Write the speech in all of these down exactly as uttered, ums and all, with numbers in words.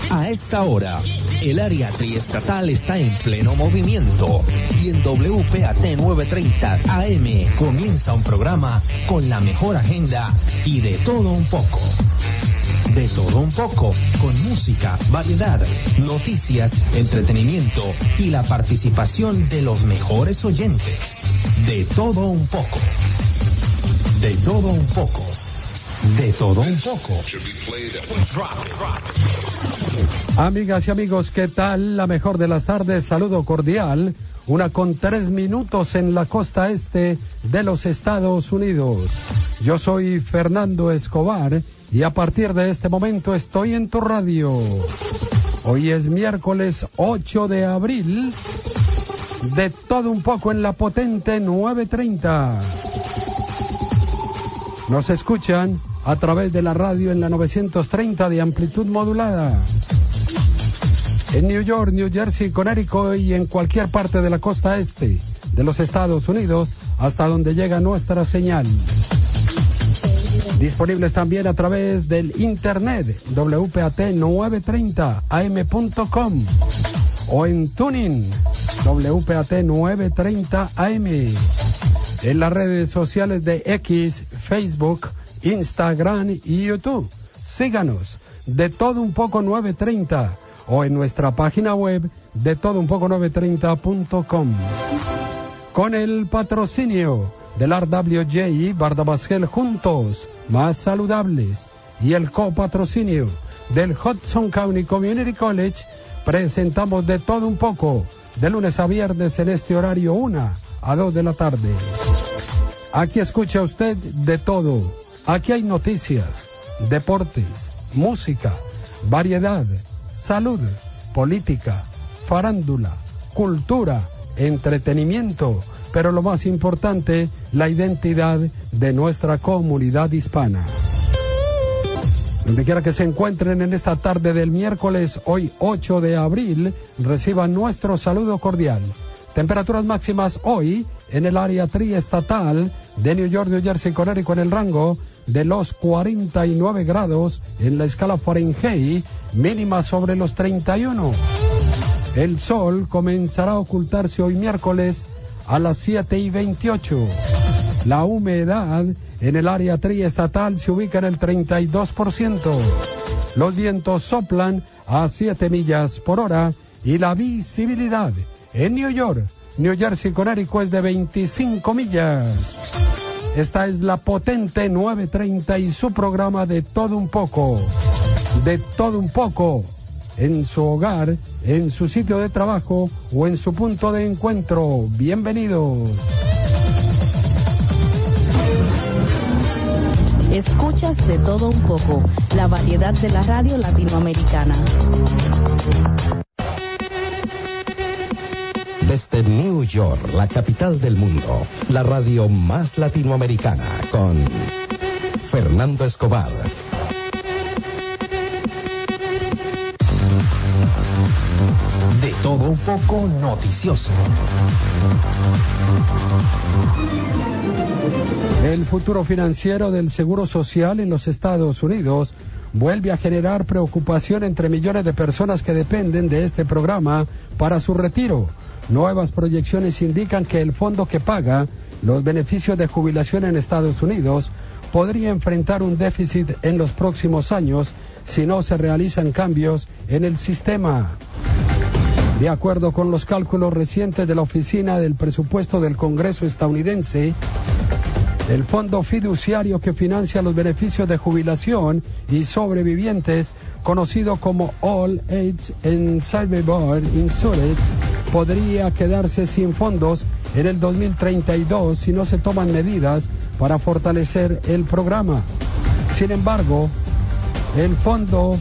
A esta hora, el área triestatal está en pleno movimiento y en W P A T novecientos treinta A M comienza un programa con la mejor agenda y de todo un poco. De todo un poco, con música, variedad, noticias, entretenimiento y la participación de los mejores oyentes. De todo un poco. De todo un poco. De todo un poco. Amigas y amigos, ¿qué tal? La mejor de las tardes, saludo cordial. Una con tres minutos en la costa este de los Estados Unidos. Yo soy Fernando Escobar y a partir de este momento estoy en tu radio. Hoy es miércoles ocho de abril. De todo un poco en la potente novecientos treinta. Nos escuchan a través de la radio en la novecientos treinta de amplitud modulada. En New York, New Jersey, Connecticut y en cualquier parte de la costa este de los Estados Unidos hasta donde llega nuestra señal. Disponibles también a través del internet W P A T novecientos treinta A M punto com o en Tuning W P A T novecientos treinta A M. En las redes sociales de X, Facebook, Instagram y YouTube. Síganos, de todo un poco novecientos treinta, o en nuestra página web de todo un poco novecientos treinta punto com. Con el patrocinio del R W J Bardabasquel Juntos, más saludables, y el copatrocinio del Hudson County Community College, presentamos de todo un poco, de lunes a viernes en este horario una a dos de la tarde. Aquí escucha usted de todo. Aquí hay noticias, deportes, música, variedad, salud, política, farándula, cultura, entretenimiento, pero lo más importante, la identidad de nuestra comunidad hispana. Donde quiera que se encuentren en esta tarde del miércoles, hoy ocho de abril, reciban nuestro saludo cordial. Temperaturas máximas hoy en el área triestatal de New York, New Jersey, Connecticut en el rango de los cuarenta y nueve grados en la escala Fahrenheit, mínima sobre los treinta y uno. El sol comenzará a ocultarse hoy miércoles a las siete y veintiocho. La humedad en el área triestatal se ubica en el treinta y dos por ciento. Los vientos soplan a siete millas por hora y la visibilidad en New York, New Jersey, Connecticut es de veinticinco millas. Esta es la potente novecientos treinta y su programa de todo un poco. De todo un poco. En su hogar, en su sitio de trabajo o en su punto de encuentro. Bienvenidos. Escuchas de todo un poco, la variedad de la radio latinoamericana. Desde New York, la capital del mundo, la radio más latinoamericana, con Fernando Escobar. De todo un poco noticioso. El futuro financiero del Seguro Social en los Estados Unidos vuelve a generar preocupación entre millones de personas que dependen de este programa para su retiro. Nuevas proyecciones indican que el fondo que paga los beneficios de jubilación en Estados Unidos podría enfrentar un déficit en los próximos años si no se realizan cambios en el sistema. De acuerdo con los cálculos recientes de la Oficina del Presupuesto del Congreso estadounidense, el fondo fiduciario que financia los beneficios de jubilación y sobrevivientes, conocido como All Age and Survivor Insurance, podría quedarse sin fondos en el dos mil treinta y dos si no se toman medidas para fortalecer el programa. Sin embargo, el fondo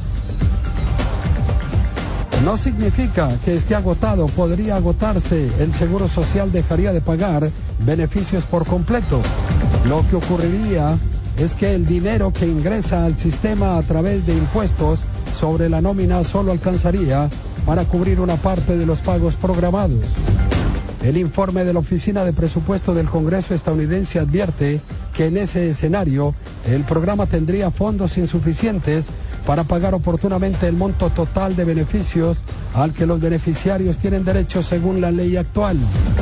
no significa que esté agotado. Podría agotarse, el Seguro Social dejaría de pagar beneficios por completo. Lo que ocurriría es que el dinero que ingresa al sistema a través de impuestos sobre la nómina solo alcanzaría para cubrir una parte de los pagos programados. El informe de la Oficina de Presupuesto del Congreso estadounidense advierte que en ese escenario el programa tendría fondos insuficientes para pagar oportunamente el monto total de beneficios al que los beneficiarios tienen derecho según la ley actual.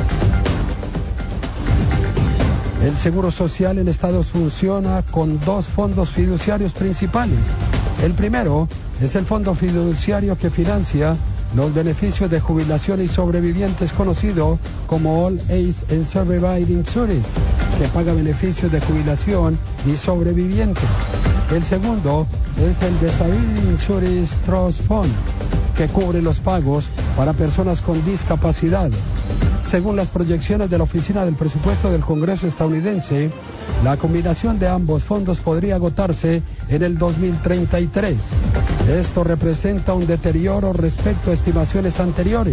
El Seguro Social en Estados funciona con dos fondos fiduciarios principales. El primero es el fondo fiduciario que financia los beneficios de jubilación y sobrevivientes, conocido como All Age and Survivor Insurance, que paga beneficios de jubilación y sobrevivientes. El segundo es el Disability Insurance Trust Fund, que cubre los pagos para personas con discapacidad. Según las proyecciones de la Oficina del Presupuesto del Congreso estadounidense, la combinación de ambos fondos podría agotarse en el dos mil treinta y tres. Esto representa un deterioro respecto a estimaciones anteriores.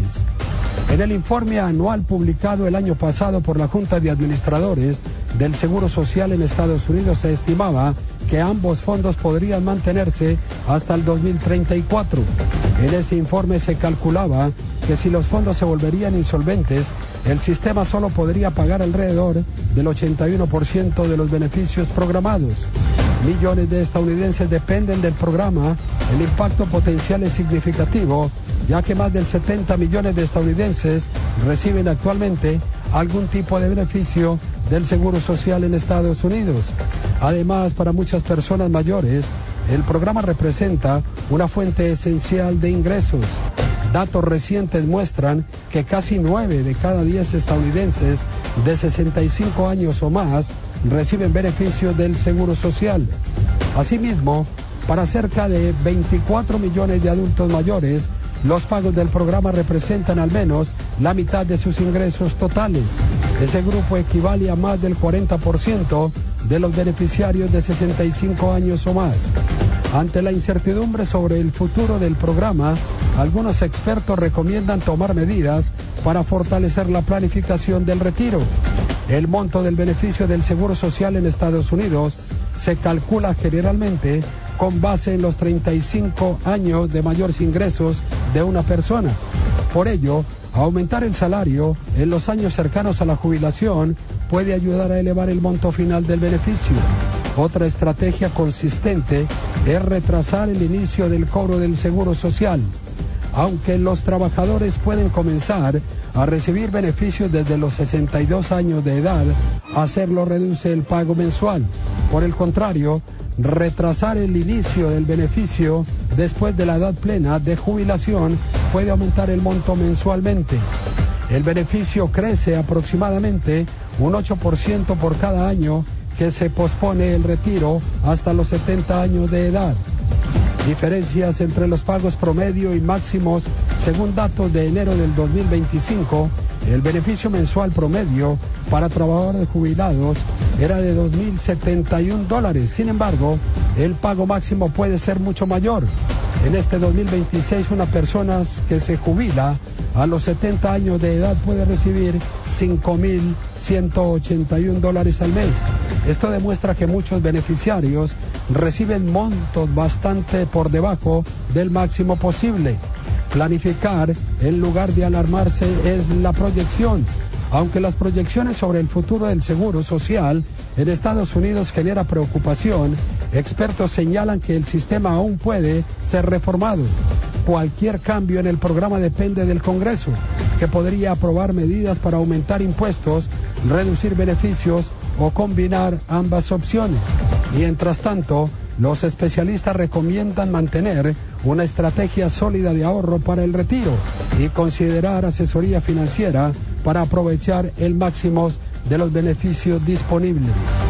En el informe anual publicado el año pasado por la Junta de Administradores del Seguro Social en Estados Unidos, se estimaba que ambos fondos podrían mantenerse hasta el dos mil treinta y cuatro. En ese informe se calculaba que si los fondos se volverían insolventes, el sistema solo podría pagar alrededor del ochenta y uno por ciento de los beneficios programados. Millones de estadounidenses dependen del programa. El impacto potencial es significativo, ya que más de setenta millones de estadounidenses reciben actualmente algún tipo de beneficio del Seguro Social en Estados Unidos. Además, para muchas personas mayores, el programa representa una fuente esencial de ingresos. Datos recientes muestran que casi nueve de cada diez estadounidenses de sesenta y cinco años o más reciben beneficios del Seguro Social. Asimismo, para cerca de veinticuatro millones de adultos mayores, los pagos del programa representan al menos la mitad de sus ingresos totales. Ese grupo equivale a más del cuarenta por ciento de los beneficiarios de sesenta y cinco años o más. Ante la incertidumbre sobre el futuro del programa, algunos expertos recomiendan tomar medidas para fortalecer la planificación del retiro. El monto del beneficio del Seguro Social en Estados Unidos se calcula generalmente con base en los treinta y cinco años de mayores ingresos de una persona. Por ello, aumentar el salario en los años cercanos a la jubilación puede ayudar a elevar el monto final del beneficio. Otra estrategia consistente es retrasar el inicio del cobro del Seguro Social. Aunque los trabajadores pueden comenzar a recibir beneficios desde los sesenta y dos años de edad, hacerlo reduce el pago mensual. Por el contrario, retrasar el inicio del beneficio después de la edad plena de jubilación puede aumentar el monto mensualmente. El beneficio crece aproximadamente un ocho por ciento por cada año que se pospone el retiro hasta los setenta años de edad. Diferencias entre los pagos promedio y máximos. Según datos de enero del dos mil veinticinco, el beneficio mensual promedio para trabajadores jubilados era de dos mil setenta y un dólares. Sin embargo, el pago máximo puede ser mucho mayor. En este dos mil veintiséis, una persona que se jubila a los setenta años de edad puede recibir cinco mil ciento ochenta y un dólares al mes. Esto demuestra que muchos beneficiarios reciben montos bastante por debajo del máximo posible. Planificar, en lugar de alarmarse, es la proyección. Aunque las proyecciones sobre el futuro del Seguro Social en Estados Unidos genera preocupación, expertos señalan que el sistema aún puede ser reformado. Cualquier cambio en el programa depende del Congreso, que podría aprobar medidas para aumentar impuestos, reducir beneficios o combinar ambas opciones. Mientras tanto, los especialistas recomiendan mantener una estrategia sólida de ahorro para el retiro y considerar asesoría financiera para aprovechar el máximo de los beneficios disponibles.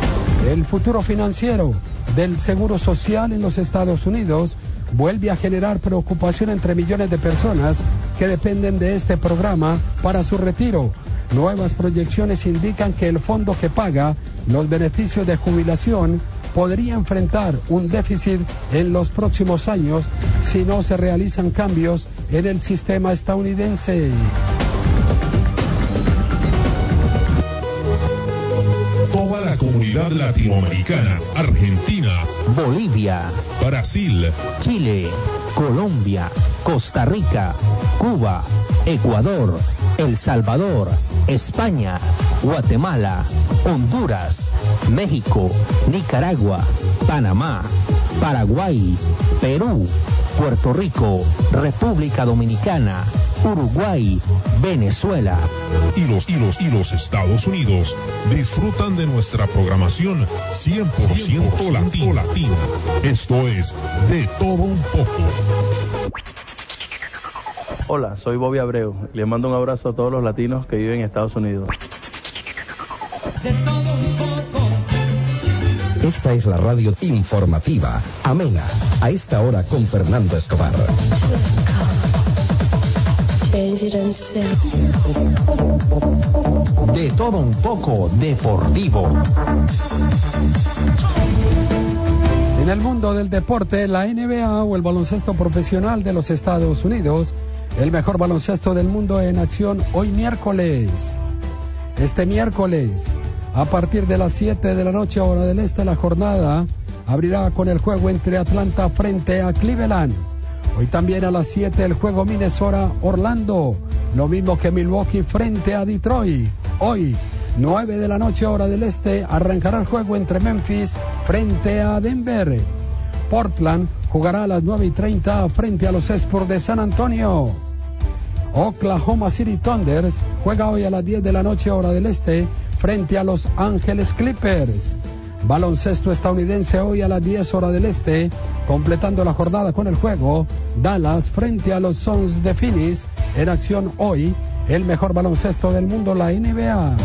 El futuro financiero del Seguro Social en los Estados Unidos vuelve a generar preocupación entre millones de personas que dependen de este programa para su retiro. Nuevas proyecciones indican que el fondo que paga los beneficios de jubilación podría enfrentar un déficit en los próximos años si no se realizan cambios en el sistema estadounidense. Toda la comunidad latinoamericana, Argentina, Bolivia, Brasil, Chile, Colombia, Costa Rica, Cuba, Ecuador, El Salvador, España, Guatemala, Honduras, México, Nicaragua, Panamá, Paraguay, Perú, Puerto Rico, República Dominicana, Uruguay, Venezuela. Y los, y los, y los Estados Unidos disfrutan de nuestra programación cien por ciento latina. latina. Esto es De Todo Un Poco. Hola, soy Bobby Abreu. Les mando un abrazo a todos los latinos que viven en Estados Unidos. De todo un poco. Esta es la radio informativa, amena, a esta hora con Fernando Escobar. De Todo Un Poco Deportivo. En el mundo del deporte, la N B A o el baloncesto profesional de los Estados Unidos, el mejor baloncesto del mundo en acción hoy miércoles. Este miércoles, a partir de las siete de la noche, hora del este, la jornada abrirá con el juego entre Atlanta frente a Cleveland. Hoy también a las siete el juego Minnesota-Orlando, lo mismo que Milwaukee frente a Detroit. Hoy, nueve de la noche, hora del este, arrancará el juego entre Memphis frente a Denver. Portland jugará a las nueve y treinta frente a los Spurs de San Antonio. Oklahoma City Thunders juega hoy a las diez de la noche, hora del este, frente a Los Ángeles Clippers. Baloncesto estadounidense hoy a las diez, hora del este, completando la jornada con el juego Dallas frente a los Suns de Phoenix. En acción hoy, el mejor baloncesto del mundo, la N B A.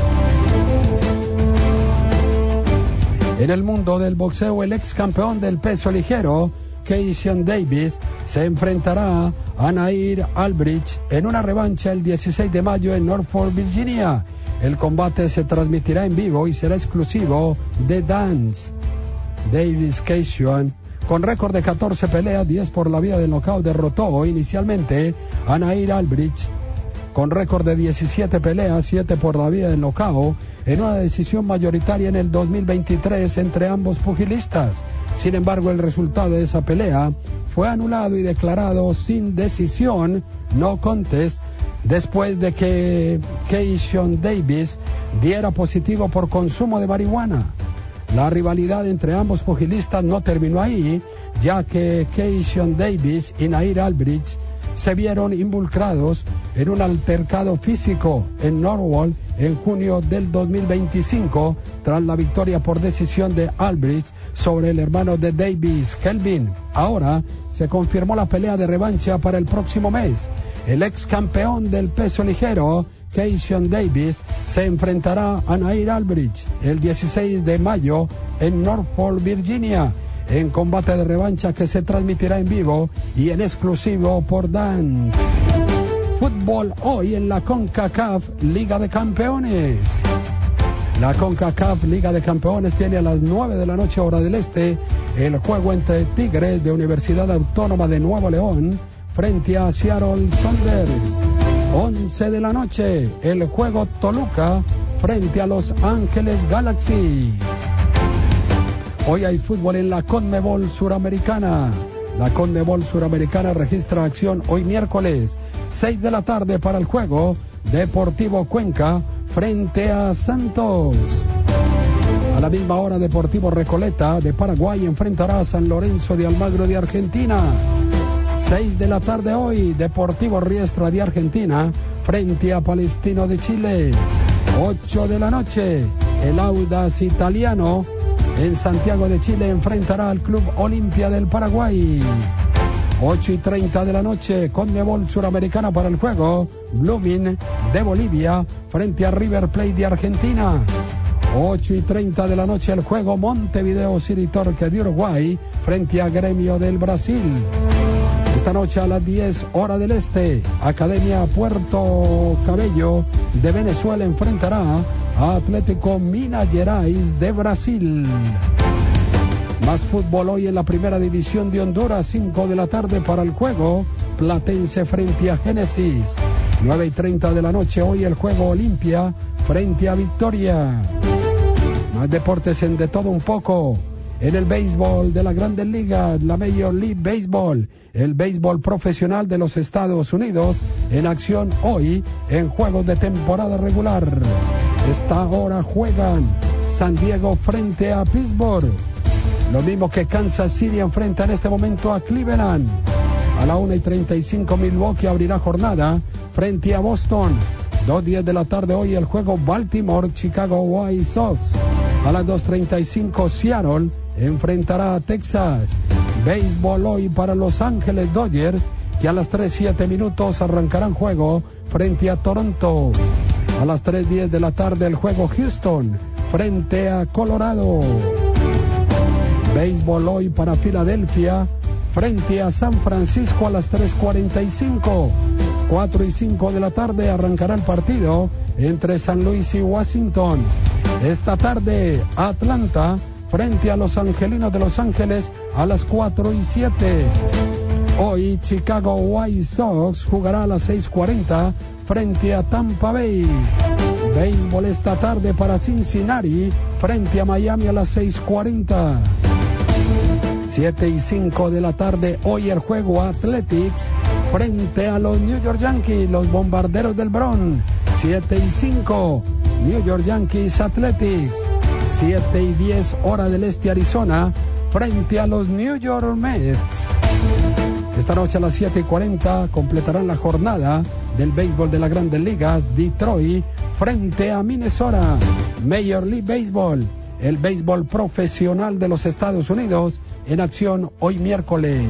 En el mundo del boxeo, el ex campeón del peso ligero, Keyshawn Davis, se enfrentará a Nair Albrich en una revancha el dieciséis de mayo en Norfolk, Virginia. El combate se transmitirá en vivo y será exclusivo de Dance. Davis Keyshawn, con récord de catorce peleas, diez por la vía del nocaut, derrotó inicialmente a Nair Albrich con récord de diecisiete peleas, siete por la vía del nocaut, en una decisión mayoritaria en el dos mil veintitrés entre ambos pugilistas. Sin embargo, el resultado de esa pelea fue anulado y declarado sin decisión, no contest, después de que Keyshawn Davis diera positivo por consumo de marihuana. La rivalidad entre ambos pugilistas no terminó ahí, ya que Keyshawn Davis y Nair Albrich se vieron involucrados en un altercado físico en Norwalk en junio del dos mil veinticinco, tras la victoria por decisión de Albrich sobre el hermano de Davis, Kelvin. Ahora se confirmó la pelea de revancha para el próximo mes. El ex campeón del peso ligero, Keyshawn Davis, se enfrentará a Nair Albrich el dieciséis de mayo en Norfolk, Virginia, en combate de revancha que se transmitirá en vivo y en exclusivo por Dance. Fútbol hoy en la CONCACAF Liga de Campeones. La CONCACAF Liga de Campeones tiene a las nueve de la noche, hora del este, el juego entre Tigres de Universidad Autónoma de Nuevo León frente a Seattle Sounders. once de la noche, el juego Toluca frente a Los Ángeles Galaxy. Hoy hay fútbol en la CONMEBOL Suramericana. La CONMEBOL Suramericana registra acción hoy miércoles, seis de la tarde, para el juego Deportivo Cuenca frente a Santos. A la misma hora, Deportivo Recoleta de Paraguay enfrentará a San Lorenzo de Almagro de Argentina. seis de la tarde hoy, Deportivo Riestra de Argentina frente a Palestino de Chile. ocho de la noche, el Audax Italiano en Santiago de Chile enfrentará al Club Olimpia del Paraguay. ocho y treinta de la noche, CONMEBOL Suramericana para el juego Blooming de Bolivia frente a River Plate de Argentina. ocho y treinta de la noche, el juego Montevideo City Torque de Uruguay frente a Gremio del Brasil. Esta noche a las diez, hora del este, Academia Puerto Cabello de Venezuela enfrentará a Atlético Minas Gerais de Brasil. Más fútbol hoy en la primera división de Honduras, cinco de la tarde para el juego Platense frente a Génesis. nueve y treinta de la noche hoy el juego Olimpia frente a Victoria. Más deportes en De Todo Un Poco. En el béisbol de la Grandes Ligas, la Major League Baseball, el béisbol profesional de los Estados Unidos, en acción hoy en juegos de temporada regular. Esta hora juegan San Diego frente a Pittsburgh. Lo mismo que Kansas City enfrenta en este momento a Cleveland. A la una y treinta y cinco Milwaukee abrirá jornada frente a Boston. dos diez de la tarde hoy el juego Baltimore-Chicago White Sox. A las dos treinta y cinco Seattle enfrentará a Texas. Béisbol hoy para Los Ángeles Dodgers, que a las tres siete minutos arrancarán juego frente a Toronto. A las tres diez de la tarde el juego Houston frente a Colorado. Béisbol hoy para Filadelfia frente a San Francisco a las tres cuarenta y cinco. cuatro y cinco de la tarde arrancará el partido entre San Luis y Washington. Esta tarde Atlanta frente a los Angelinos de Los Ángeles a las cuatro y siete. Hoy Chicago White Sox jugará a las seis cuarenta frente a Tampa Bay. Béisbol esta tarde para Cincinnati frente a Miami a las seis cuarenta. siete y cinco de la tarde hoy el juego Athletics frente a los New York Yankees, los Bombarderos del Bronx. siete y cinco New York Yankees Athletics. siete y diez hora del este Arizona frente a los New York Mets. Esta noche a las siete y cuarenta completarán la jornada del béisbol de las Grandes Ligas. Detroit frente a Minnesota. Major League Baseball, el béisbol profesional de los Estados Unidos, en acción hoy miércoles.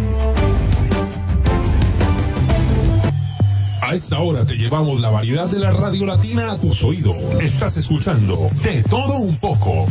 A esta hora te llevamos la variedad de la radio latina a tus oídos. Estás escuchando De Todo Un Poco.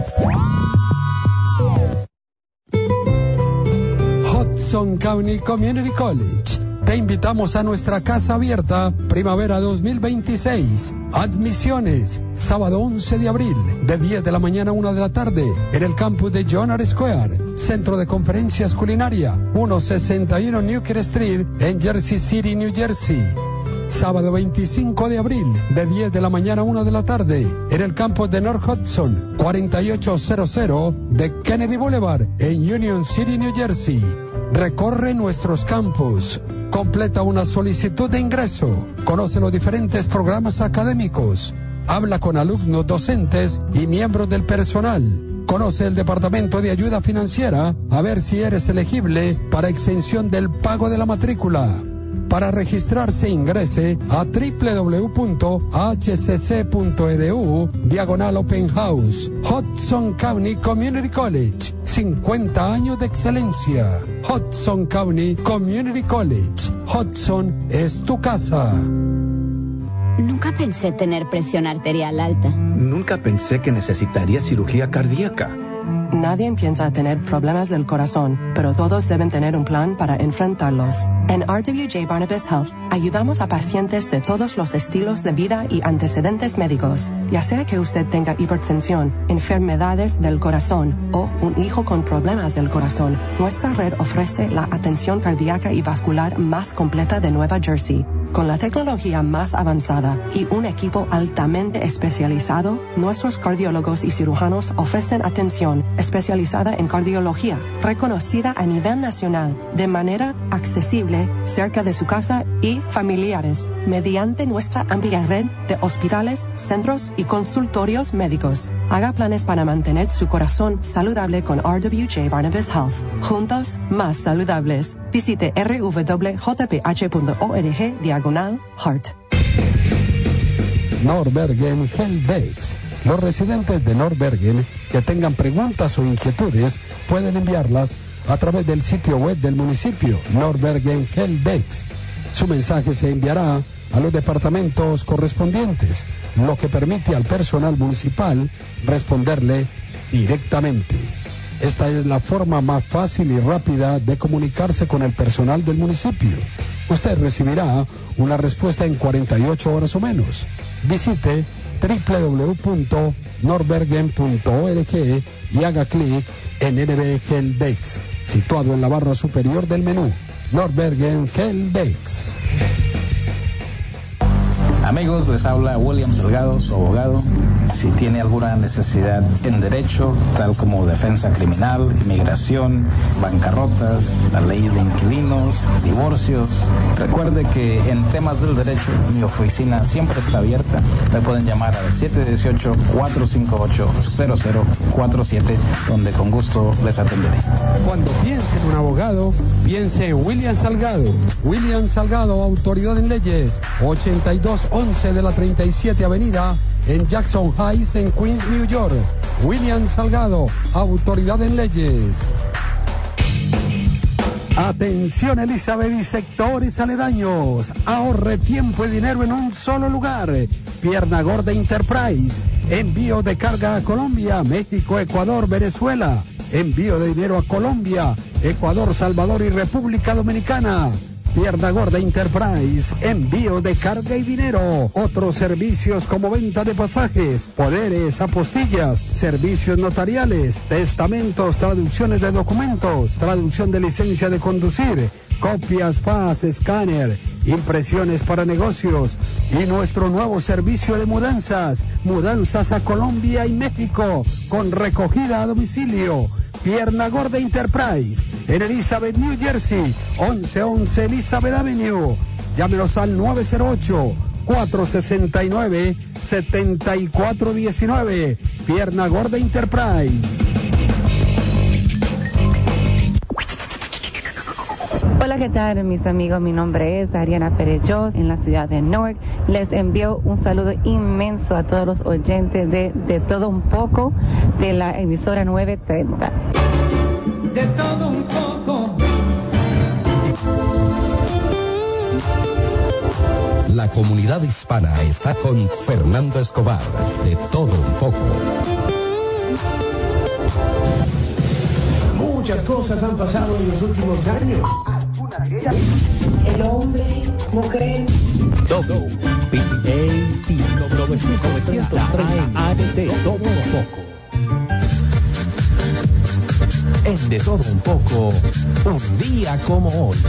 Hudson County Community College. Te invitamos a nuestra casa abierta Primavera dos mil veintiséis. Admisiones, sábado once de abril, de diez de la mañana a una de la tarde, en el campus de John R. Square, Centro de Conferencias Culinaria, ciento sesenta y uno Newkirk Street, en Jersey City, New Jersey. Sábado veinticinco de abril, de diez de la mañana a una de la tarde, en el campus de North Hudson, cuarenta y ocho cero de Kennedy Boulevard, en Union City, New Jersey. Recorre nuestros campus. Completa una solicitud de ingreso. Conoce los diferentes programas académicos. Habla con alumnos, docentes y miembros del personal. Conoce el Departamento de Ayuda Financiera a ver si eres elegible para exención del pago de la matrícula. Para registrarse ingrese a doble u doble u doble u punto h c c punto e d u diagonal Open House. Hudson County Community College, cincuenta años de excelencia. Hudson County Community College. Hudson es tu casa. Nunca pensé tener presión arterial alta. Nunca pensé que necesitaría cirugía cardíaca. Nadie piensa tener problemas del corazón, pero todos deben tener un plan para enfrentarlos. En R W J Barnabas Health ayudamos a pacientes de todos los estilos de vida y antecedentes médicos, ya sea que usted tenga hipertensión, enfermedades del corazón o un hijo con problemas del corazón. Nuestra red ofrece la atención cardíaca y vascular más completa de Nueva Jersey. Con la tecnología más avanzada y un equipo altamente especializado, nuestros cardiólogos y cirujanos ofrecen atención especializada en cardiología, reconocida a nivel nacional, de manera accesible, cerca de su casa y familiares, mediante nuestra amplia red de hospitales, centros y consultorios médicos. Haga planes para mantener su corazón saludable con R W J Barnabas Health. Juntos, más saludables. Visite r w w punto j p h punto org diagonal heart. Nordbergen Helpdesk. Los residentes de Nordbergen que tengan preguntas o inquietudes pueden enviarlas a través del sitio web del municipio, Nordbergen Helpdesk. Su mensaje se enviará a los departamentos correspondientes, lo que permite al personal municipal responderle directamente. Esta es la forma más fácil y rápida de comunicarse con el personal del municipio. Usted recibirá una respuesta en cuarenta y ocho horas o menos. Visite doble u doble u doble u punto nordbergen punto org y haga clic en N B Helpdesk, situado en la barra superior del menú. Nordbergen Helpdesk. Amigos, les habla William Salgado, su abogado. Si tiene alguna necesidad en derecho, tal como defensa criminal, inmigración, bancarrotas, la ley de inquilinos, divorcios, recuerde que en temas del derecho mi oficina siempre está abierta. Me pueden llamar al siete uno ocho, cuatro cinco ocho, cero cero cuatro siete, donde con gusto les atenderé. Cuando piense en un abogado, piense en William Salgado. William Salgado, autoridad en leyes, ochenta y dos once de la treinta y siete Avenida, en Jackson Heights, en Queens, New York. William Salgado, autoridad en leyes. Atención, Elizabeth y sectores aledaños. Ahorre tiempo y dinero en un solo lugar. Pierna Gorda Enterprise. Envío de carga a Colombia, México, Ecuador, Venezuela. Envío de dinero a Colombia, Ecuador, Salvador y República Dominicana. Pierna Gorda Enterprise, envío de carga y dinero. Otros servicios como venta de pasajes, poderes, apostillas, servicios notariales, testamentos, traducciones de documentos, traducción de licencia de conducir, copias, fax, escáner, impresiones para negocios y nuestro nuevo servicio de mudanzas, mudanzas a Colombia y México con recogida a domicilio. Pierna Gorda Enterprise, en Elizabeth, New Jersey, once once Elizabeth Avenue. Llámenos al nueve cero ocho, cuatro seis nueve, siete cuatro uno nueve. Pierna Gorda Enterprise. Hola, ¿qué tal, mis amigos? Mi nombre es Ariana Perellos, en la ciudad de Newark. Les envío un saludo inmenso a todos los oyentes de De Todo Un Poco, de la emisora nueve treinta. De todo un poco. La comunidad hispana está con Fernando Escobar, De Todo Un Poco. Muchas cosas han pasado en los últimos años. El hombre, mujer. W P A T novecientos treinta de Todo Un Poco. En De Todo Un Poco, un día como hoy.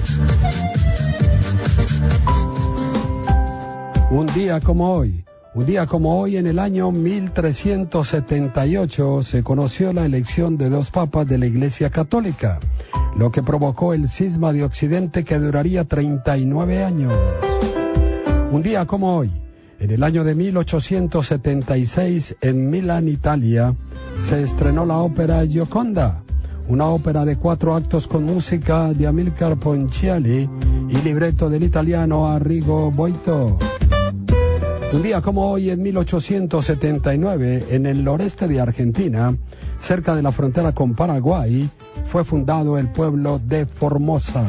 Un día como hoy. Un día como hoy, en el año mil trescientos setenta y ocho, se conoció la elección de dos papas de la Iglesia Católica, lo que provocó el cisma de Occidente que duraría treinta y nueve años. Un día como hoy, en el año de mil ochocientos setenta y seis, en Milán, Italia, se estrenó la ópera Gioconda, una ópera de cuatro actos con música de Amilcar Ponchielli y libreto del italiano Arrigo Boito. Un día como hoy, en mil ochocientos setenta y nueve, en el noreste de Argentina, cerca de la frontera con Paraguay, fue fundado el pueblo de Formosa.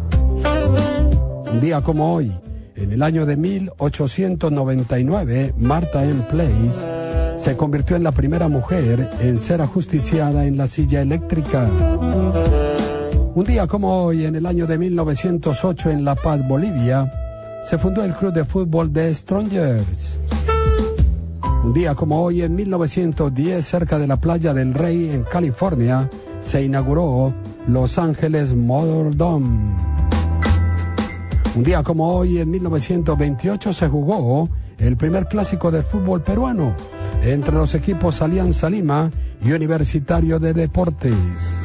Un día como hoy, en el año de mil ochocientos noventa y nueve, Martha M. Place se convirtió en la primera mujer en ser ajusticiada en la silla eléctrica. Un día como hoy, en el año de mil novecientos ocho, en La Paz, Bolivia, se fundó el club de fútbol de Strongers. Un día como hoy, en mil novecientos diez, cerca de la Playa del Rey, en California, se inauguró Los Ángeles Motor Dome. Un día como hoy, en mil novecientos veintiocho, se jugó el primer clásico de fútbol peruano entre los equipos Alianza Lima y Universitario de Deportes.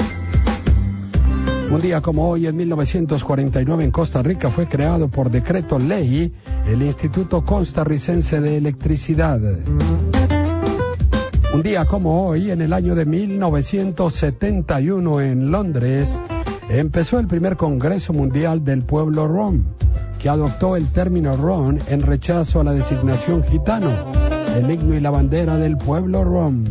Un día como hoy, en mil novecientos cuarenta y nueve, en Costa Rica, fue creado por decreto ley el Instituto Costarricense de Electricidad. Un día como hoy, en el año de mil novecientos setenta y uno, en Londres, empezó el primer Congreso Mundial del Pueblo Rom, que adoptó el término Rom en rechazo a la designación gitano, el himno y la bandera del pueblo Rom.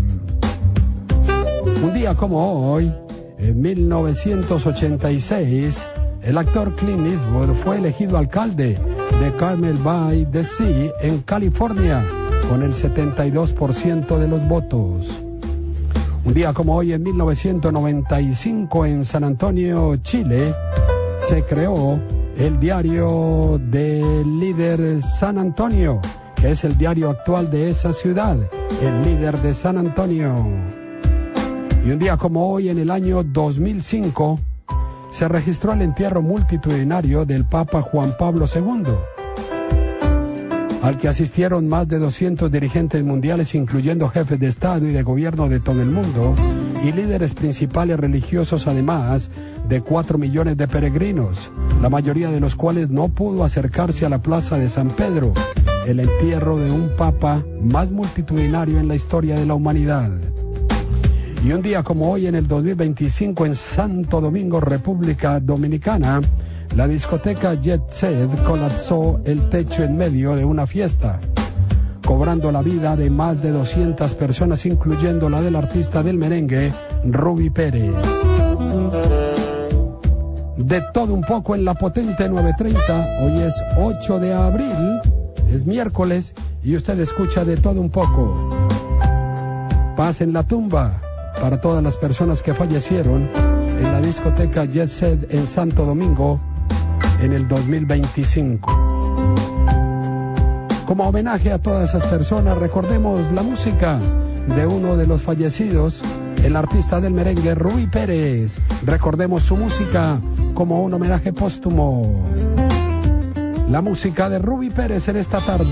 Un día como hoy, en mil novecientos ochenta y seis, el actor Clint Eastwood fue elegido alcalde de Carmel by the Sea, en California, con el setenta y dos por ciento de los votos. Un día como hoy, en mil novecientos noventa y cinco, en San Antonio, Chile, se creó el diario del Líder San Antonio, que es el diario actual de esa ciudad, el Líder de San Antonio. Y un día como hoy, en el año dos mil cinco, se registró el entierro multitudinario del Papa Juan Pablo segundo. al que asistieron más de doscientos dirigentes mundiales, incluyendo jefes de Estado y de gobierno de todo el mundo, y líderes principales religiosos, además de cuatro millones de peregrinos, la mayoría de los cuales no pudo acercarse a la plaza de San Pedro, el entierro de un papa más multitudinario en la historia de la humanidad. Y un día como hoy, en el dos mil veinticinco, en Santo Domingo, República Dominicana, la discoteca Jet Set colapsó el techo en medio de una fiesta, cobrando la vida de más de doscientas personas, incluyendo la del artista del merengue, Ruby Pérez. De todo un poco en la potente nueve treinta, hoy es ocho de abril, es miércoles, y usted escucha De Todo Un Poco. Paz en la tumba para todas las personas que fallecieron en la discoteca Jet Set en Santo Domingo en el dos mil veinticinco. Como homenaje a todas esas personas, recordemos la música de uno de los fallecidos, el artista del merengue Ruby Pérez. Recordemos su música como un homenaje póstumo. La música de Ruby Pérez en esta tarde.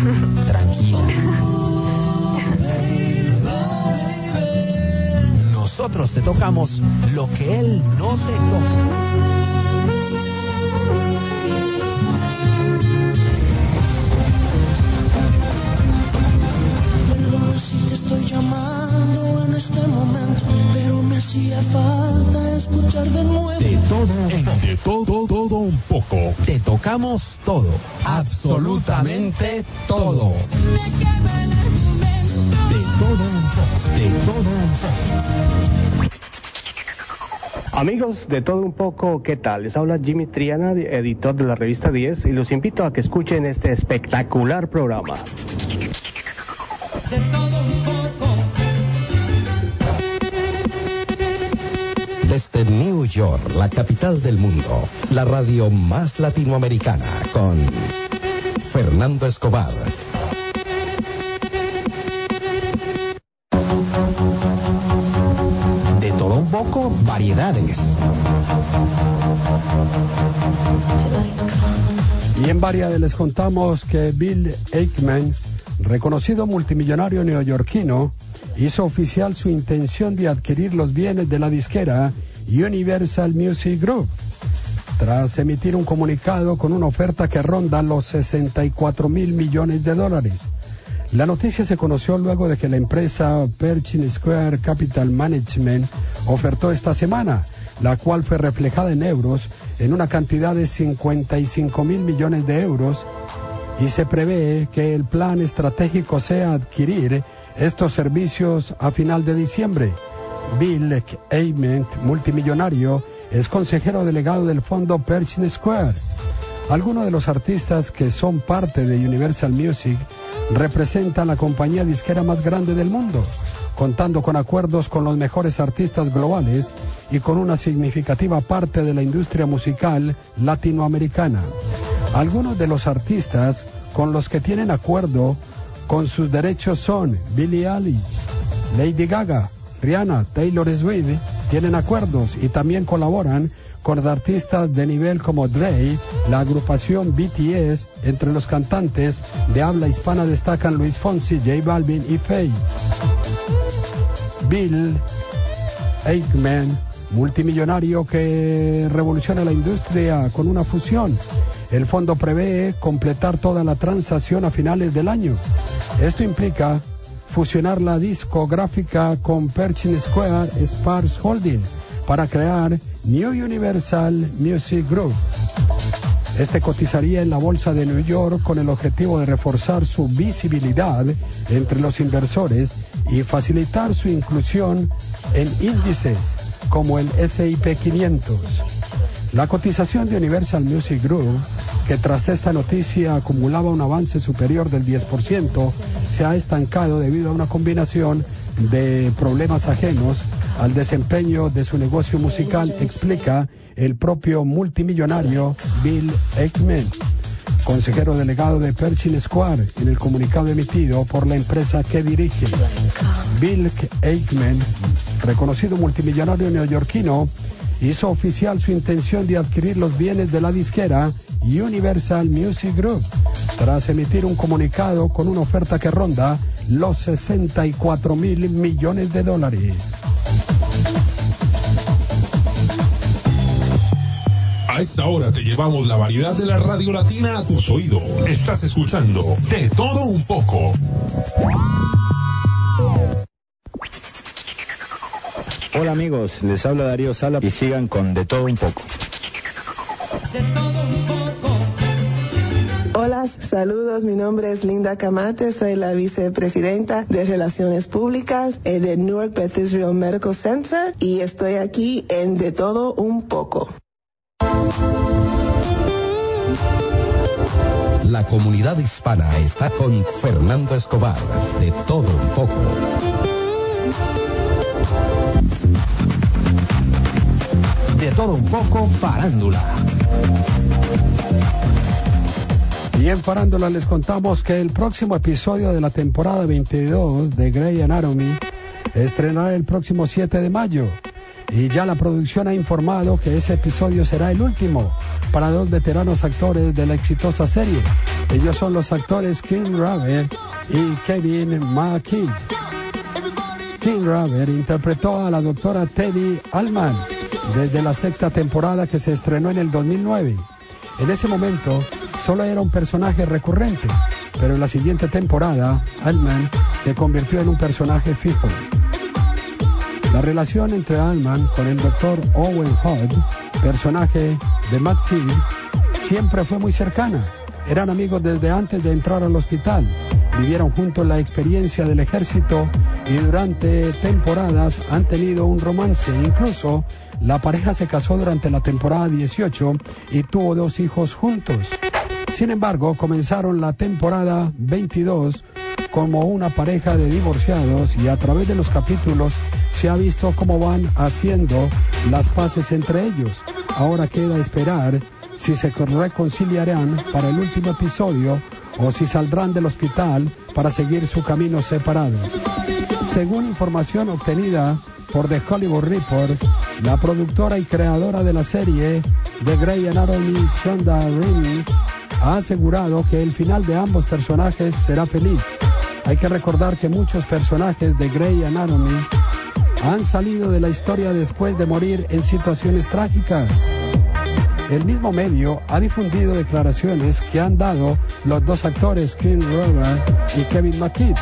Tranquila. Nosotros te tocamos lo que él no te toca. Estoy llamando en este momento, pero me hacía falta escuchar de nuevo. De todo, en de todo, todo un poco. Te tocamos todo, absolutamente todo. De todo un poco, de todo un poco. Amigos de Todo Un Poco, ¿qué tal? Les habla Jimmy Triana, editor de la revista diez, y los invito a que escuchen este espectacular programa. De todo un poco. Desde New York, la capital del mundo, la radio más latinoamericana, con Fernando Escobar. De todo un poco, variedades. Y en Variedades les contamos que Bill Aikman, reconocido multimillonario neoyorquino, hizo oficial su intención de adquirir los bienes de la disquera Universal Music Group, tras emitir un comunicado con una oferta que ronda los sesenta y cuatro mil millones de dólares. La noticia se conoció luego de que la empresa Pershing Square Capital Management ofertó esta semana, la cual fue reflejada en euros en una cantidad de cincuenta y cinco mil millones de euros, y se prevé que el plan estratégico sea adquirir estos servicios a final de diciembre. Bill Aikman, multimillonario, es consejero delegado del fondo Pershing Square. Algunos de los artistas que son parte de Universal Music representan la compañía disquera más grande del mundo, contando con acuerdos con los mejores artistas globales y con una significativa parte de la industria musical latinoamericana. Algunos de los artistas con los que tienen acuerdo con sus derechos son Billie Eilish, Lady Gaga, Rihanna, Taylor Swift. Tienen acuerdos y también colaboran con artistas de nivel como Drake, la agrupación B T S. Entre los cantantes de habla hispana destacan Luis Fonsi, J Balvin y Faye. Bill Aikman, multimillonario que revoluciona la industria con una fusión. El fondo prevé completar toda la transacción a finales del año. Esto implica fusionar la discográfica con Pershing Square Sparks Holding para crear New Universal Music Group. Este cotizaría en la bolsa de New York con el objetivo de reforzar su visibilidad entre los inversores y facilitar su inclusión en índices como el S and P quinientos. La cotización de Universal Music Group, que tras esta noticia acumulaba un avance superior del diez por ciento, se ha estancado debido a una combinación de problemas ajenos al desempeño de su negocio musical, explica el propio multimillonario Bill Aikman, consejero delegado de Pershing Square, en el comunicado emitido por la empresa que dirige. Bill Aikman, reconocido multimillonario neoyorquino, hizo oficial su intención de adquirir los bienes de la disquera Universal Music Group, tras emitir un comunicado con una oferta que ronda los sesenta y cuatro mil millones de dólares. A esta hora te llevamos la variedad de la radio latina a tus oídos. Estás escuchando De Todo Un Poco. Hola amigos, les habla Darío Sala y sigan con De Todo Un Poco. De todo un poco. Hola, saludos, mi nombre es Linda Camate, soy la vicepresidenta de Relaciones Públicas eh, de Newark Beth Israel Medical Center y estoy aquí en De Todo Un Poco. La comunidad hispana está con Fernando Escobar, De Todo Un Poco. De Todo Un Poco, farándula. Y en farándula les contamos que el próximo episodio de la temporada veintidós de Grey Anatomy estrenará el próximo siete de mayo. Y ya la producción ha informado que ese episodio será el último para dos veteranos actores de la exitosa serie, Ellos son los actores Kim Raver y Kevin McKidd. Kim Raver interpretó a la doctora Teddy Allman desde la sexta temporada que se estrenó en el dos mil nueve. En ese momento solo era un personaje recurrente, pero en la siguiente temporada Allman se convirtió en un personaje fijo. La relación entre Allman con el doctor Owen Hood, personaje de McKidd, siempre fue muy cercana. Eran amigos desde antes de entrar al hospital. Vivieron juntos la experiencia del ejército y durante temporadas han tenido un romance. Incluso la pareja se casó durante la temporada dieciocho y tuvo dos hijos juntos. Sin embargo, comenzaron la temporada veintidós como una pareja de divorciados y a través de los capítulos se ha visto cómo van haciendo las paces entre ellos. Ahora queda esperar si se reconciliarán para el último episodio o si saldrán del hospital para seguir su camino separados. Según información obtenida por The Hollywood Report, la productora y creadora de la serie The Grey Anatomy, Shonda Rhimes, ha asegurado que el final de ambos personajes será feliz. Hay que recordar que muchos personajes de Grey Anatomy han salido de la historia después de morir en situaciones trágicas. El mismo medio ha difundido declaraciones que han dado los dos actores Kim Raver y Kevin McKidd.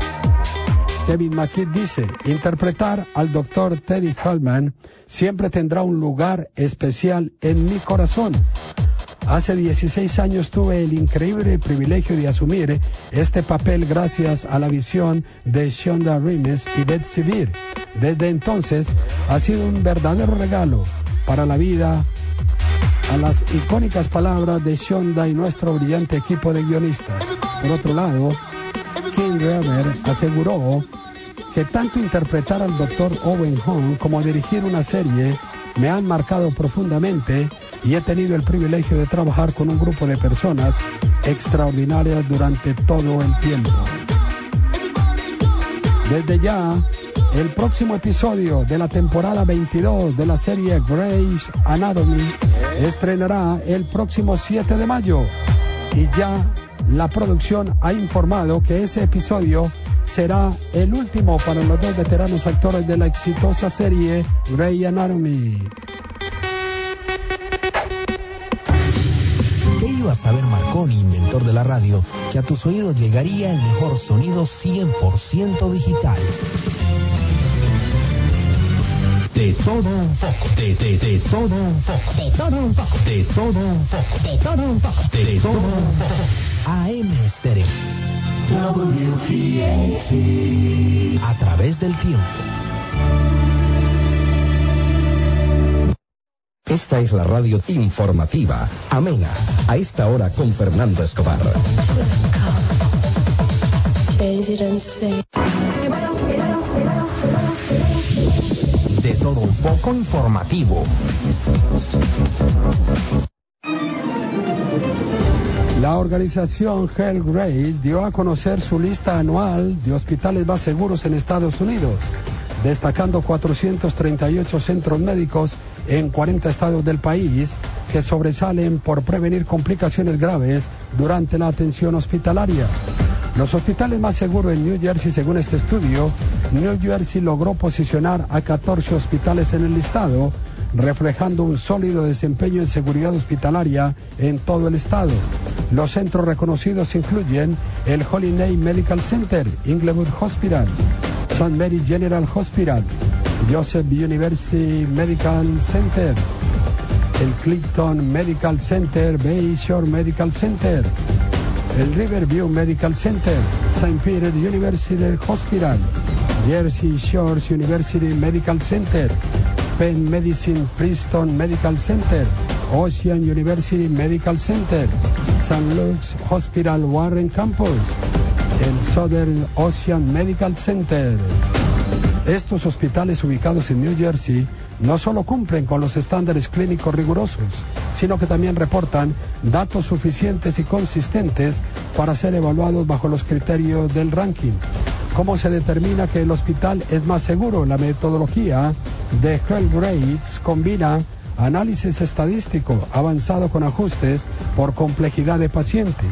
Kevin McKidd dice: interpretar al doctor Teddy Allman siempre tendrá un lugar especial en mi corazón. Hace dieciséis años tuve el increíble privilegio de asumir este papel gracias a la visión de Shonda Rhimes y Betsy Beer. Desde entonces ha sido un verdadero regalo para la vida. A las icónicas palabras de Shonda y nuestro brillante equipo de guionistas. Por otro lado, Kim Raver aseguró que tanto interpretar al doctor Owen Hood como dirigir una serie me han marcado profundamente y he tenido el privilegio de trabajar con un grupo de personas extraordinarias durante todo el tiempo. Desde ya, el próximo episodio de la temporada veintidós de la serie Grey's Anatomy estrenará el próximo siete de mayo y ya la producción ha informado que ese episodio será el último para los dos veteranos actores de la exitosa serie Grey's Anatomy. ¿Qué iba a saber Marconi, inventor de la radio, que a tus oídos llegaría el mejor sonido cien por ciento digital? De todo un poco, de, de, de todo un poco, de todo un poco, de todo un poco, de todo un poco, de todo un poco. A M Stereo. W P A T. A través del tiempo. Esta es la radio informativa, amena, a esta hora con Fernando Escobar. De todo un poco informativo. La organización Healthgrade dio a conocer su lista anual de hospitales más seguros en Estados Unidos, destacando cuatrocientos treinta y ocho centros médicos en cuarenta estados del país que sobresalen por prevenir complicaciones graves durante la atención hospitalaria. Los hospitales más seguros en New Jersey, según este estudio, New Jersey logró posicionar a catorce hospitales en el listado, reflejando un sólido desempeño en seguridad hospitalaria en todo el estado. Los centros reconocidos incluyen el Holiday Medical Center, Inglewood Hospital, Saint Mary General Hospital, Joseph University Medical Center, el Clinton Medical Center, Bayshore Medical Center, el Riverview Medical Center, Saint Peter University Hospital, Jersey Shores University Medical Center, Penn Medicine Princeton Medical Center, Ocean University Medical Center, Saint Luke's Hospital Warren Campus, el Southern Ocean Medical Center. Estos hospitales ubicados en New Jersey no solo cumplen con los estándares clínicos rigurosos, sino que también reportan datos suficientes y consistentes para ser evaluados bajo los criterios del ranking. ¿Cómo se determina que el hospital es más seguro? La metodología de Healthgrade combina análisis estadístico avanzado con ajustes por complejidad de pacientes.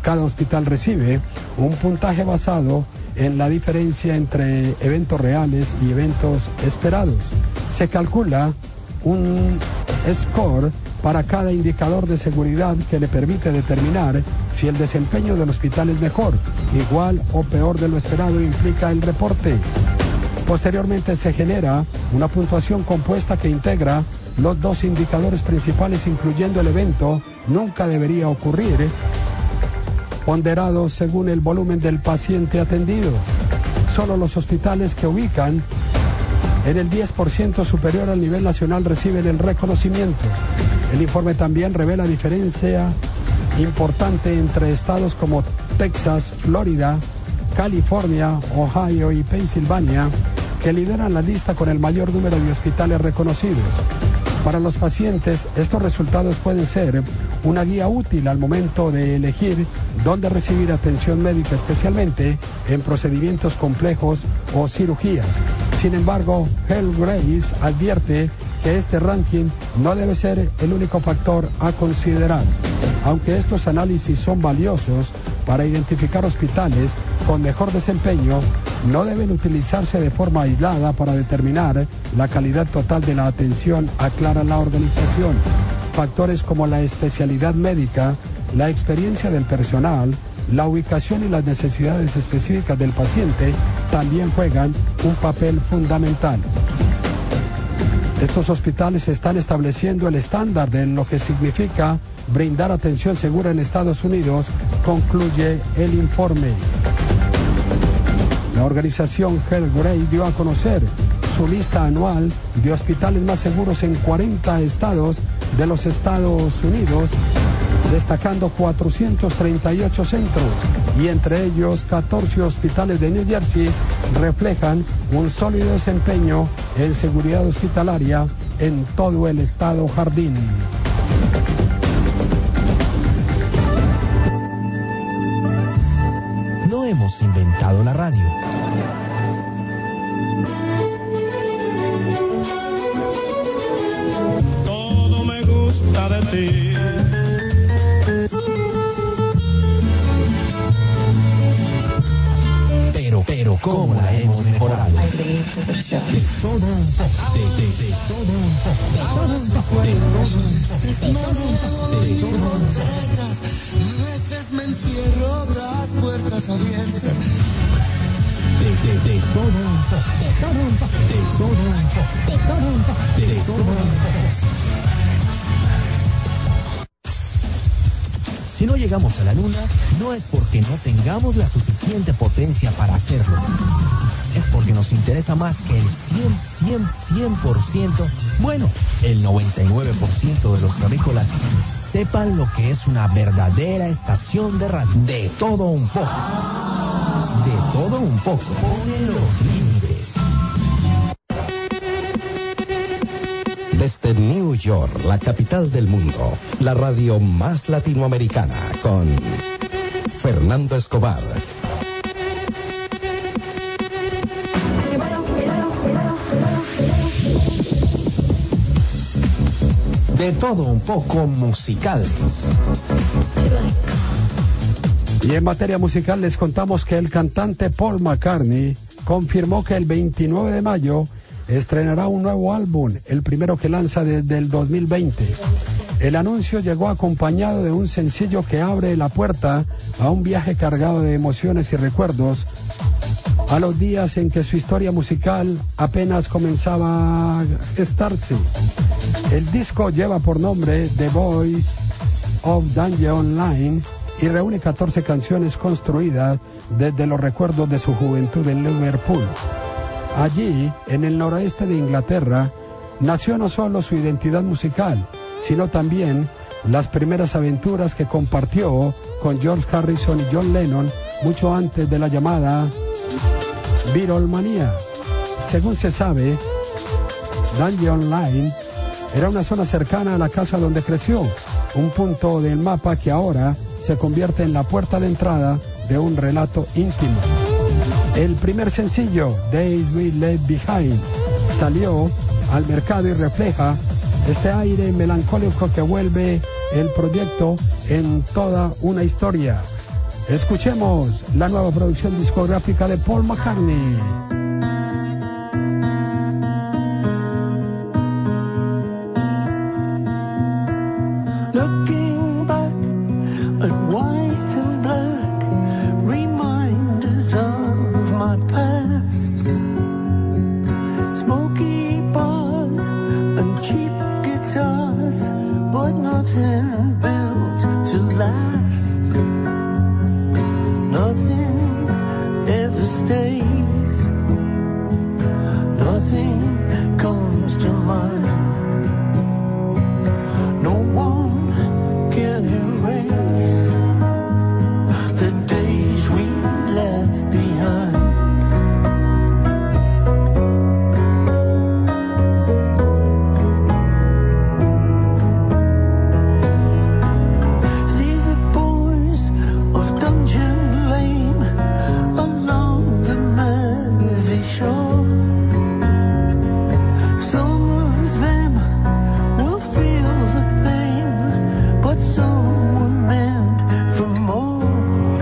Cada hospital recibe un puntaje basado en la diferencia entre eventos reales y eventos esperados. Se calcula un score para cada indicador de seguridad que le permite determinar si el desempeño del hospital es mejor, igual o peor de lo esperado, implica el reporte. Posteriormente se genera una puntuación compuesta que integra los dos indicadores principales, incluyendo el evento nunca debería ocurrir, ponderados según el volumen del paciente atendido. Solo los hospitales que ubican en el diez por ciento superior al nivel nacional reciben el reconocimiento. El informe también revela diferencia importante entre estados como Texas, Florida, California, Ohio y Pensilvania, que lideran la lista con el mayor número de hospitales reconocidos. Para los pacientes, estos resultados pueden ser una guía útil al momento de elegir dónde recibir atención médica, especialmente en procedimientos complejos o cirugías. Sin embargo, Health Grace advierte que este ranking no debe ser el único factor a considerar. Aunque estos análisis son valiosos para identificar hospitales con mejor desempeño, no deben utilizarse de forma aislada para determinar la calidad total de la atención, aclara la organización. Factores como la especialidad médica, la experiencia del personal, la ubicación y las necesidades específicas del paciente también juegan un papel fundamental. Estos hospitales están estableciendo el estándar de lo que significa brindar atención segura en Estados Unidos, concluye el informe. La organización Health Grade dio a conocer su lista anual de hospitales más seguros en cuarenta estados de los Estados Unidos, destacando cuatrocientos treinta y ocho centros, y entre ellos catorce hospitales de New Jersey reflejan un sólido desempeño en seguridad hospitalaria en todo el estado Jardín. No hemos inventado la radio. Todo me gusta de ti. Pero, pero, ¿cómo la hemos mejorado? De todo un poco. De, de, de todo un poco. De todo un poco. De todo un poco. A veces me encierro tras puertas abiertas. De, de, de todo un poco. De todo un poco. De todo un poco. De todo un poco. De todo un poco. Si no llegamos a la luna, no es porque no tengamos la suficiente potencia para hacerlo. Es porque nos interesa más que el cien, cien, cien por ciento, bueno, el noventa y nueve por ciento de los terrícolas sepan lo que es una verdadera estación de radio. De todo un poco. De todo un poco. Pone los límites. Desde New York, la capital del mundo, la radio más latinoamericana, con Fernando Escobar. De todo un poco musical. Y en materia musical les contamos que el cantante Paul McCartney confirmó que el veintinueve de mayo estrenará un nuevo álbum, el primero que lanza desde el dos mil veinte. El anuncio llegó acompañado de un sencillo que abre la puerta a un viaje cargado de emociones y recuerdos a los días en que su historia musical apenas comenzaba a gestarse. El disco lleva por nombre The Voice of Danger Online y reúne catorce canciones construidas desde los recuerdos de su juventud en Liverpool. Allí, en el noroeste de Inglaterra, nació no solo su identidad musical, sino también las primeras aventuras que compartió con George Harrison y John Lennon mucho antes de la llamada Beatlemanía. Según se sabe, Danger Online era una zona cercana a la casa donde creció, un punto del mapa que ahora se convierte en la puerta de entrada de un relato íntimo. El primer sencillo, Days We Left Behind, salió al mercado y refleja este aire melancólico que vuelve el proyecto en toda una historia. Escuchemos la nueva producción discográfica de Paul McCartney. Looking back at white and black, reminders of my past. Smoky bars and cheap guitars, but nothing built to last. Nothing ever stays. Nothing comes to mind. No one can erase the days we left behind. See the boys of Dungeon Lane along the Mersey shore. Some of them will feel the pain, but some were meant for more.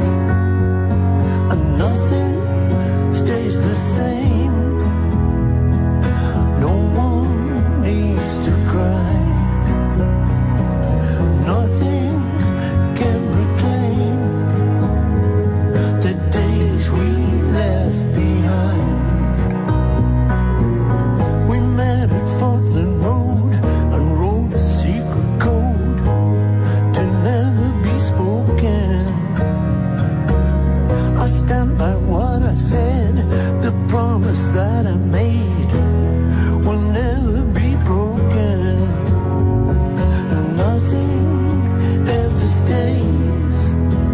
And nothing stays the same. No one needs to cry. Nothing can reclaim the days we left behind. We met at Fortland Road and wrote a secret code to never be spoken. I stand by what I said, the promise that I made will never be broken. And nothing ever stays,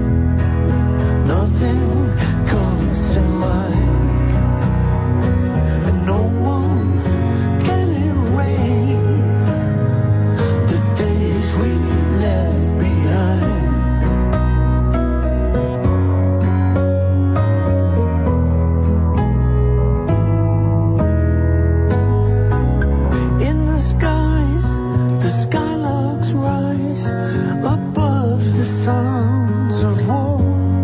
nothing comes to mind, and no one can erase the days we left behind. In the skies, the skylarks rise above the sounds of war.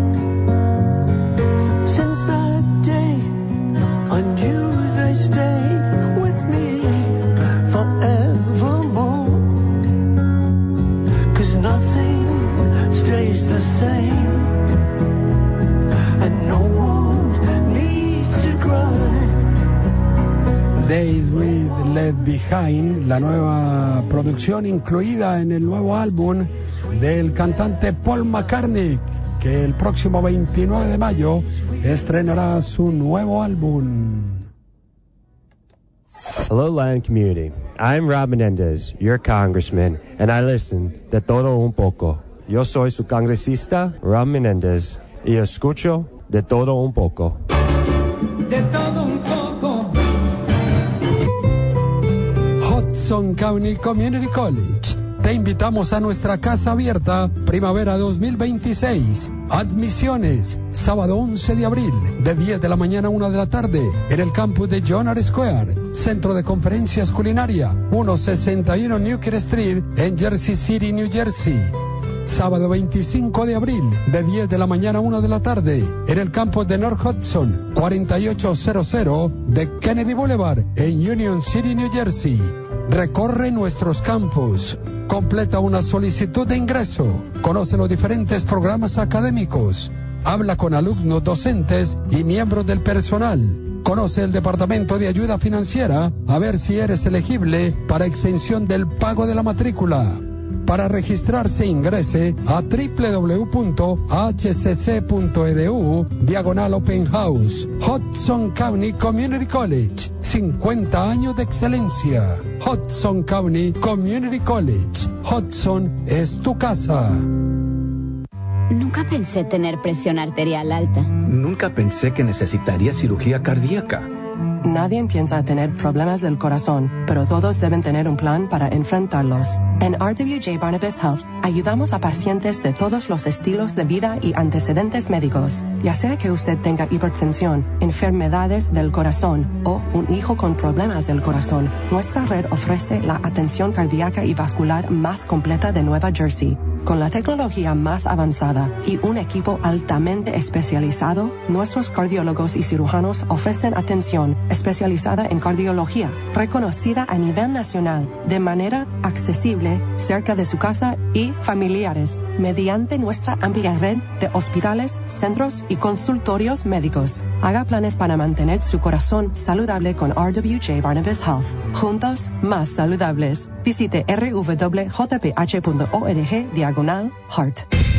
Since that day, I knew they'd stay with me forevermore. 'Cause nothing stays the same, and no one needs to cry. Days We Left Behind, la nueva producción incluida en el nuevo álbum del cantante Paul McCartney, que el próximo veintinueve de mayo estrenará su nuevo álbum. Hello, Land Community. I'm Rob Menendez, your congressman, and I listen de todo un poco. Yo soy su congresista, Rob Menendez, y escucho de todo un poco. De todo un poco. Hudson County Community College. Te invitamos a nuestra casa abierta Primavera dos mil veintiséis. Admisiones, sábado once de abril, de diez de la mañana a una de la tarde, en el campus de John R. Square, Centro de Conferencias Culinaria, ciento sesenta y uno Newkirk Street, en Jersey City, New Jersey. Sábado veinticinco de abril, de diez de la mañana a una de la tarde, en el campus de North Hudson, cuarenta y ocho cero de Kennedy Boulevard, en Union City, New Jersey. Recorre nuestros campus, completa una solicitud de ingreso, conoce los diferentes programas académicos, habla con alumnos, docentes y miembros del personal. Conoce el Departamento de Ayuda Financiera a ver si eres elegible para exención del pago de la matrícula. Para registrarse, ingrese a doble u doble u doble u punto h c c punto e d u diagonal Open House. Hudson County Community College, cincuenta años de excelencia. Hudson County Community College. Hudson es tu casa. Nunca pensé tener presión arterial alta. Nunca pensé que necesitaría cirugía cardíaca. Nadie piensa tener problemas del corazón, pero todos deben tener un plan para enfrentarlos. En R W J Barnabas Health, ayudamos a pacientes de todos los estilos de vida y antecedentes médicos. Ya sea que usted tenga hipertensión, enfermedades del corazón o un hijo con problemas del corazón, nuestra red ofrece la atención cardíaca y vascular más completa de Nueva Jersey. Con la tecnología más avanzada y un equipo altamente especializado, nuestros cardiólogos y cirujanos ofrecen atención especializada en cardiología, reconocida a nivel nacional, de manera accesible, cerca de su casa y familiares, mediante nuestra amplia red de hospitales, centros y consultorios médicos. Haga planes para mantener su corazón saludable con R W J Barnabas Health. Juntos, más saludables. Visite r w j p h punto org diagonal heart.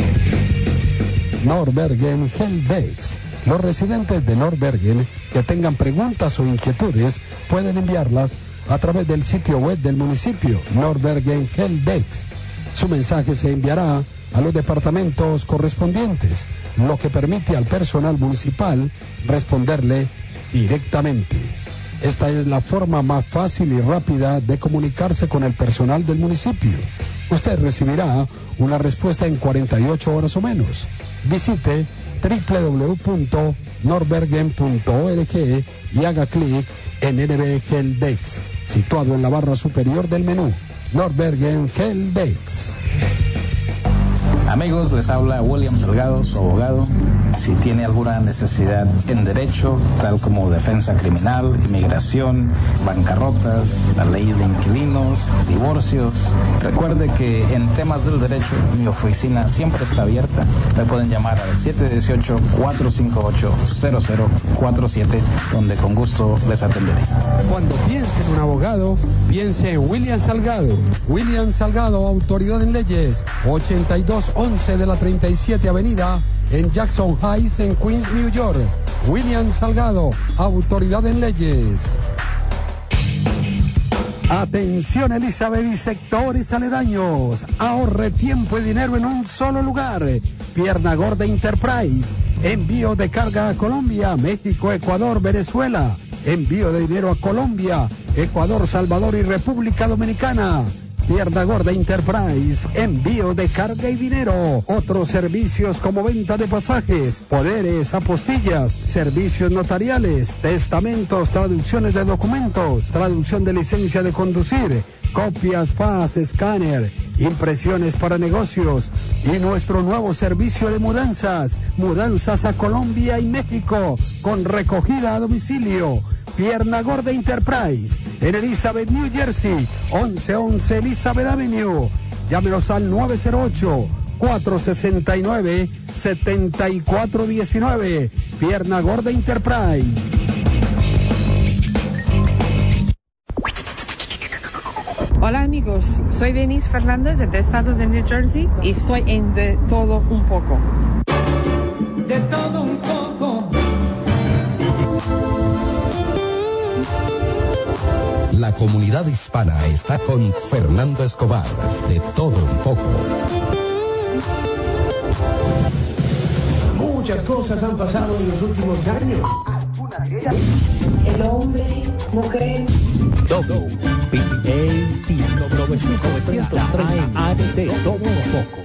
Nordbergen Helpdesk. Los residentes de Nordbergen que tengan preguntas o inquietudes pueden enviarlas a través del sitio web del municipio, Nordbergen Helpdesk. Su mensaje se enviará a los departamentos correspondientes, lo que permite al personal municipal responderle directamente. Esta es la forma más fácil y rápida de comunicarse con el personal del municipio. Usted recibirá una respuesta en cuarenta y ocho horas o menos. Visite w w w punto nordbergen punto org y haga clic en N B Helpdesk, situado en la barra superior del menú. Nordbergen Helpdesk. Amigos, les habla William Salgado, su abogado. Si tiene alguna necesidad en derecho, tal como defensa criminal, inmigración, bancarrotas, la ley de inquilinos, divorcios, recuerde que en temas del derecho mi oficina siempre está abierta. Me pueden llamar al siete uno ocho, cuatro cinco ocho, cero cero cuatro siete, donde con gusto les atenderé. Cuando piense en un abogado, piense en William Salgado. William Salgado, autoridad en leyes, ochenta y dos once de la treinta y siete Avenida, en Jackson Heights, en Queens, New York. William Salgado, autoridad en leyes. Atención, Elizabeth y sectores aledaños. Ahorre tiempo y dinero en un solo lugar. Pierna Gorda Enterprise. Envío de carga a Colombia, México, Ecuador, Venezuela. Envío de dinero a Colombia, Ecuador, Salvador y República Dominicana. Pierna Gorda Enterprise, envío de carga y dinero. Otros servicios como venta de pasajes, poderes, apostillas, servicios notariales, testamentos, traducciones de documentos, traducción de licencia de conducir, copias, fax, escáner, impresiones para negocios y nuestro nuevo servicio de mudanzas, mudanzas a Colombia y México con recogida a domicilio. Pierna Gorda Enterprise, en Elizabeth, New Jersey, once once Elizabeth Avenue. Llámenos al nueve cero ocho, cuatro seis nueve, siete cuatro uno nueve. Pierna Gorda Enterprise. Hola amigos, soy Denise Fernández del estado de New Jersey y estoy en De Todo Un Poco. De todo un poco. La comunidad hispana está con Fernando Escobar, De Todo Un Poco. Muchas cosas han pasado en los últimos años. El hombre, mujer. W P A T novecientos treinta A M De Todo Un Poco.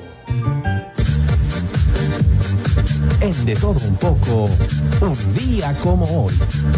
En De Todo Un Poco, un día como hoy.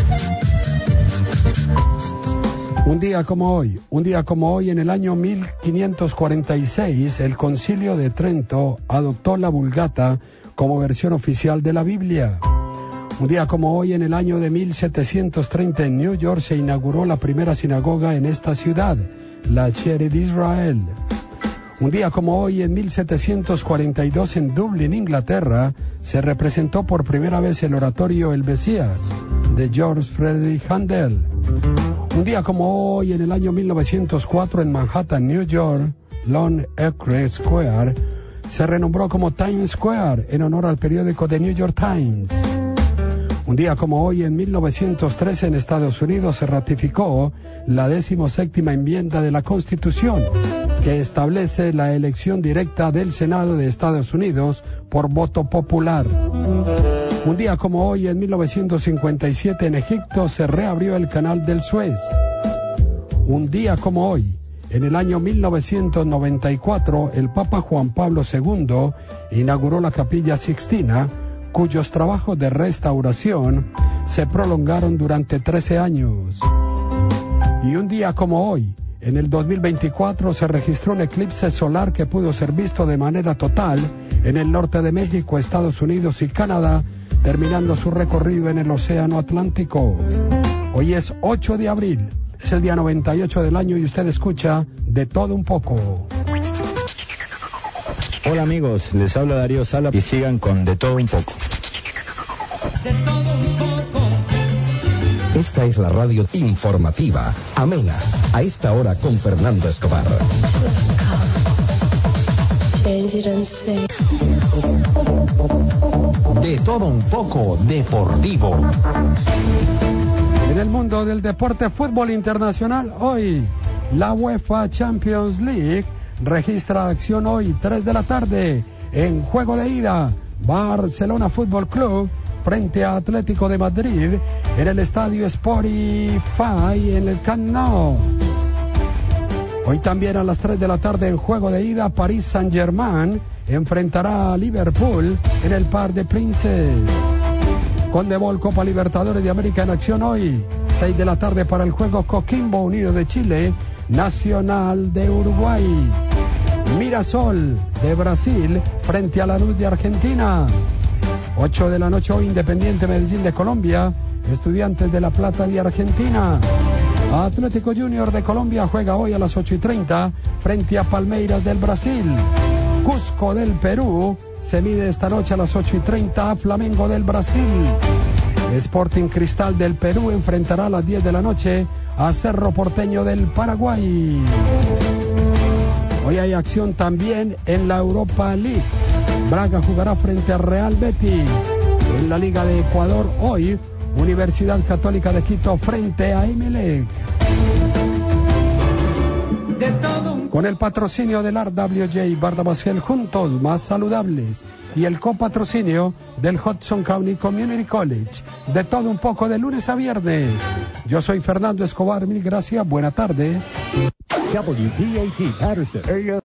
Un día como hoy, un día como hoy en el año mil quinientos cuarenta y seis, el Concilio de Trento adoptó la Vulgata como versión oficial de la Biblia. Un día como hoy en el año de mil setecientos treinta en New York se inauguró la primera sinagoga en esta ciudad, la Shearith Israel. Un día como hoy en mil setecientos cuarenta y dos en Dublín, Inglaterra, se representó por primera vez el oratorio El Mesías de George Friedrich Handel. Un día como hoy, en el año mil novecientos cuatro, en Manhattan, New York, Long Acre Square se renombró como Times Square en honor al periódico The New York Times. Un día como hoy, en mil novecientos trece, en Estados Unidos se ratificó la decimoséptima enmienda de la Constitución, que establece la elección directa del Senado de Estados Unidos por voto popular. Un día como hoy, en mil novecientos cincuenta y siete, en Egipto se reabrió el canal del Suez. Un día como hoy, en el año mil novecientos noventa y cuatro, el Papa Juan Pablo segundo inauguró la Capilla Sixtina, cuyos trabajos de restauración se prolongaron durante trece años. Y un día como hoy, En el dos mil veinticuatro se registró un eclipse solar que pudo ser visto de manera total en el norte de México, Estados Unidos y Canadá, terminando su recorrido en el Océano Atlántico. Hoy es ocho de abril, es el día noventa y ocho del año y usted escucha De Todo Un Poco. Hola amigos, les habla Darío Sala y sigan con De Todo Un Poco. De todo un poco. Esta es la radio informativa, amena, a esta hora con Fernando Escobar. De Todo Un Poco Deportivo. En el mundo del deporte fútbol internacional, hoy la UEFA Champions League registra acción hoy, tres de la tarde, en juego de ida, Barcelona Fútbol Club frente a Atlético de Madrid en el estadio Spotify en el Camp Nou. Hoy también a las tres de la tarde en juego de ida, París Saint-Germain enfrentará a Liverpool en el Parc des Princes. Conmebol Copa Libertadores de América en acción hoy, seis de la tarde para el juego Coquimbo Unido de Chile, Nacional de Uruguay. Mirasol de Brasil frente a Lanús de Argentina. ocho de la noche hoy, Independiente Medellín de Colombia, Estudiantes de La Plata de Argentina. Atlético Junior de Colombia juega hoy a las ocho y treinta frente a Palmeiras del Brasil. Cusco del Perú se mide esta noche a las ocho y treinta a Flamengo del Brasil. Sporting Cristal del Perú enfrentará a las diez de la noche a Cerro Porteño del Paraguay. Hoy hay acción también en la Europa League. Braga jugará frente a Real Betis. En la Liga de Ecuador hoy, Universidad Católica de Quito frente a Emelec. Con el patrocinio del R W J Bardabasgel, juntos más saludables, y el copatrocinio del Hudson County Community College. De Todo Un Poco, de lunes a viernes. Yo soy Fernando Escobar, mil gracias, buena tarde. W D A T Patterson.